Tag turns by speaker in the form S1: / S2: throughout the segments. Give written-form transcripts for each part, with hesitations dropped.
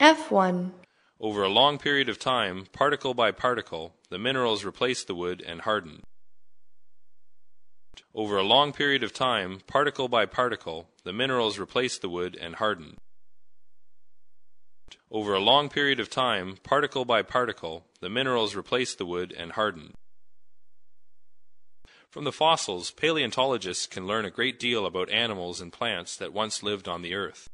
S1: F1.
S2: Over a long period of time, particle by particle, the minerals replaced the wood and hardened. Over a long period of time, particle by particle, the minerals replaced the wood and hardened. Over a long period of time, particle by particle, the minerals replaced the wood and hardened. From the fossils, paleontologists can learn a great deal about animals and plants that once lived on the earth.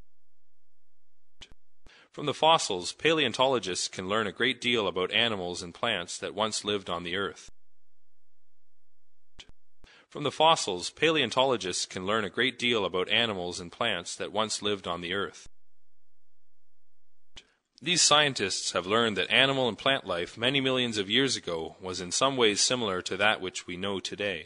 S2: From the fossils, paleontologists can learn a great deal about animals and plants that once lived on the earth. From the fossils, paleontologists can learn a great deal about animals and plants that once lived on the earth. These scientists have learned that animal and plant life many millions of years ago was in some ways similar to that which we know today.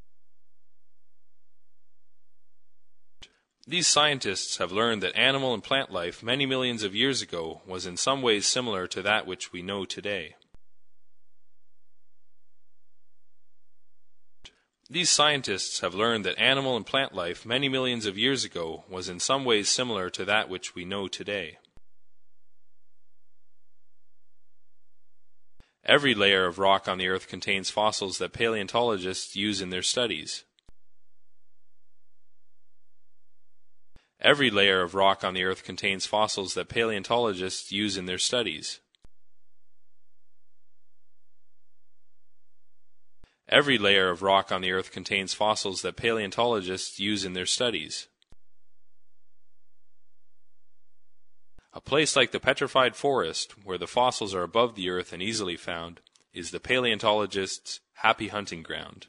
S2: These scientists have learned that animal and plant life many millions of years ago was in some ways similar to that which we know today. These scientists have learned that animal and plant life many millions of years ago was in some ways similar to that which we know today. Every layer of rock on the earth contains fossils that paleontologists use in their studies. Every layer of rock on the earth contains fossils that paleontologists use in their studies. Every layer of rock on the earth contains fossils that paleontologists use in their studies. A place like the petrified forest, where the fossils are above the earth and easily found, is the paleontologist's happy hunting ground.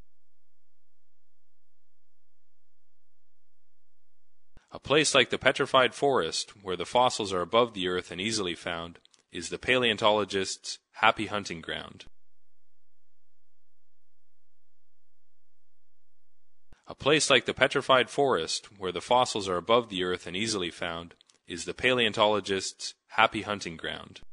S2: A place like the petrified forest, where the fossils are above the earth and easily found, is the paleontologist's happy hunting ground. A place like the petrified forest, where the fossils are above the earth and easily found, is the paleontologist's happy hunting ground.